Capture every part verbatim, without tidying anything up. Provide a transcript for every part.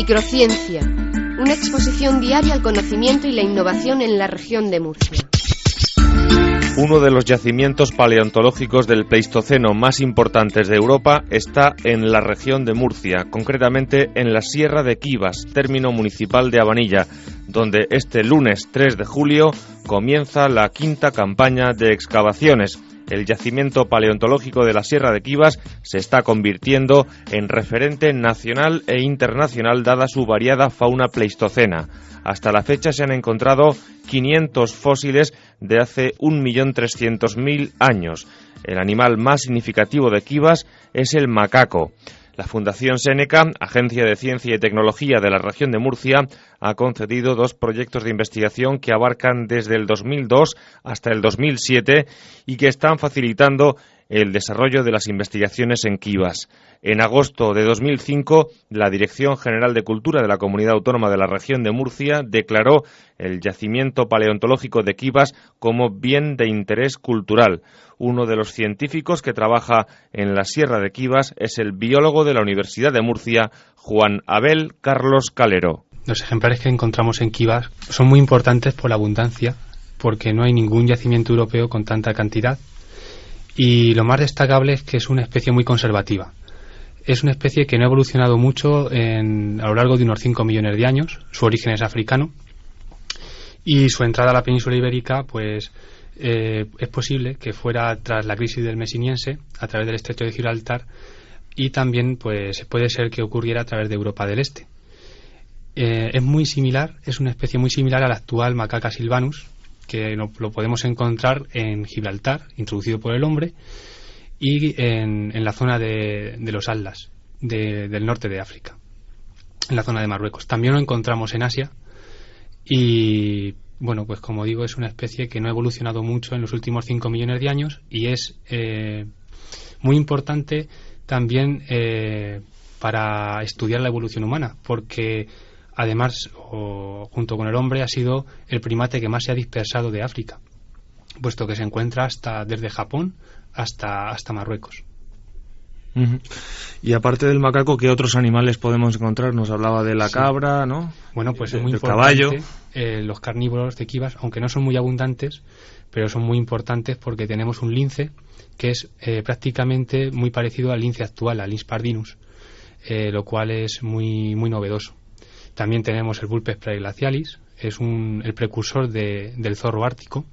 Microciencia, una exposición diaria al conocimiento y la innovación en la región de Murcia. Uno de los yacimientos paleontológicos del Pleistoceno más importantes de Europa está en la región de Murcia, concretamente en la Sierra de Quivas, término municipal de Abanilla, donde este lunes tres de julio comienza la quinta campaña de excavaciones. El yacimiento paleontológico de la Sierra de Quivas se está convirtiendo en referente nacional e internacional dada su variada fauna pleistocena. Hasta la fecha se han encontrado quinientos fósiles de hace un millón trescientos mil años. El animal más significativo de Quivas es el macaco. La Fundación Seneca, Agencia de Ciencia y Tecnología de la región de Murcia, ha concedido dos proyectos de investigación que abarcan desde el dos mil dos hasta el dos mil siete y que están facilitando el desarrollo de las investigaciones en Quivas. En agosto de dos mil cinco, la Dirección General de Cultura de la Comunidad Autónoma de la Región de Murcia declaró el yacimiento paleontológico de Quivas como bien de interés cultural. Uno de los científicos que trabaja en la Sierra de Quivas es el biólogo de la Universidad de Murcia, Juan Abel Carlos Calero. Los ejemplares que encontramos en Quivas son muy importantes por la abundancia, porque no hay ningún yacimiento europeo con tanta cantidad. Y lo más destacable es que es una especie muy conservativa. Es una especie que no ha evolucionado mucho en, a lo largo de unos cinco millones de años. Su origen es africano. Y su entrada a la península ibérica, pues, eh, es posible que fuera tras la crisis del Mesiniense, a través del estrecho de Gibraltar, y también, pues, puede ser que ocurriera a través de Europa del Este. Eh, es muy similar, es una especie muy similar al actual Macaca sylvanus, que lo, lo podemos encontrar en Gibraltar, introducido por el hombre, y en, en la zona de, de los Atlas, de, del norte de África, en la zona de Marruecos. También lo encontramos en Asia y, bueno, pues como digo, es una especie que no ha evolucionado mucho en los últimos cinco millones de años y es eh, muy importante también eh, para estudiar la evolución humana, porque además, o, junto con el hombre, ha sido el primate que más se ha dispersado de África, puesto que se encuentra hasta desde Japón hasta, hasta Marruecos. Uh-huh. Y aparte del macaco, ¿qué otros animales podemos encontrar? Nos hablaba de la sí. cabra, ¿no? Bueno, pues de, es muy del importante. Caballo. Eh, los carnívoros de Quivas, aunque no son muy abundantes, pero son muy importantes porque tenemos un lince que es eh, prácticamente muy parecido al lince actual, al Lynx pardinus, eh, lo cual es muy, muy novedoso. También tenemos el Vulpes praeglacialis, es un, el precursor de, del zorro ártico,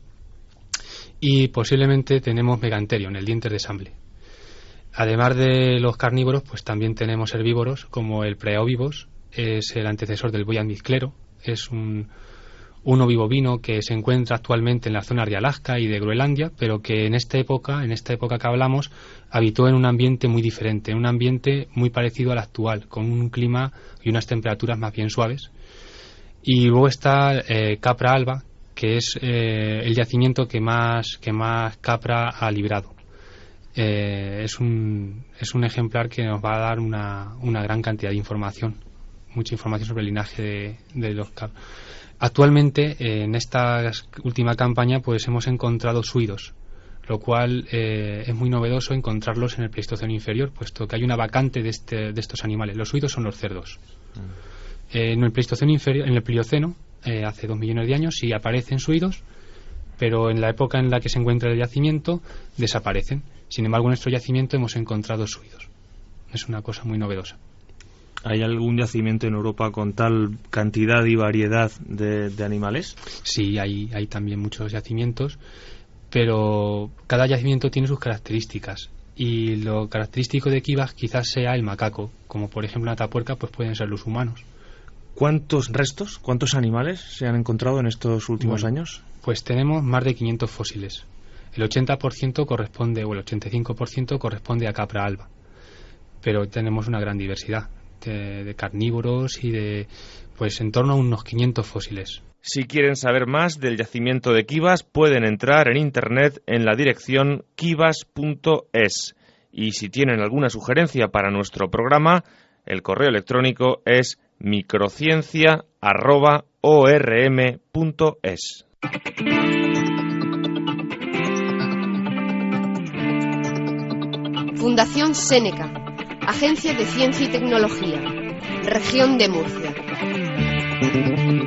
y posiblemente tenemos Megantherion, el dientes de sable. Además de los carnívoros, pues también tenemos herbívoros como el Praeovivos, es el antecesor del Boyan mizclero, es un, un ovibovino que se encuentra actualmente en las zonas de Alaska y de Groenlandia, pero que en esta época, en esta época que hablamos, habitó en un ambiente muy diferente, en un ambiente muy parecido al actual, con un clima y unas temperaturas más bien suaves. Y luego está eh, Capra alba, que es eh, el yacimiento que más que más capra ha librado. Eh, es un es un ejemplar que nos va a dar una, una gran cantidad de información, mucha información sobre el linaje de, de los capras. Actualmente, eh, en esta última campaña, pues hemos encontrado suidos, lo cual eh, es muy novedoso encontrarlos en el Pleistoceno inferior, puesto que hay una vacante de, este, de estos animales. Los suidos son los cerdos. Mm. Eh, en el Pleistoceno inferior, en el Plioceno, eh, hace dos millones de años, sí aparecen suidos, pero en la época en la que se encuentra el yacimiento desaparecen. Sin embargo, en nuestro yacimiento hemos encontrado suidos. Es una cosa muy novedosa. ¿Hay algún yacimiento en Europa con tal cantidad y variedad de, de animales? Sí, hay, hay también muchos yacimientos, pero cada yacimiento tiene sus características. Y lo característico de Quivas quizás sea el macaco, como por ejemplo en Atapuerca pues pueden ser los humanos. ¿Cuántos restos, cuántos animales se han encontrado en estos últimos bueno, años? Pues tenemos más de quinientos fósiles. El ochenta por ciento corresponde, o el ochenta y cinco por ciento corresponde a Capra alba, pero tenemos una gran diversidad de, de carnívoros y de, pues en torno a unos quinientos fósiles. Si quieren saber más del yacimiento de Quivas, pueden entrar en internet en la dirección quivas punto es. Y si tienen alguna sugerencia para nuestro programa, el correo electrónico es microciencia arroba orm punto es. Fundación Seneca, Agencia de Ciencia y Tecnología, Región de Murcia.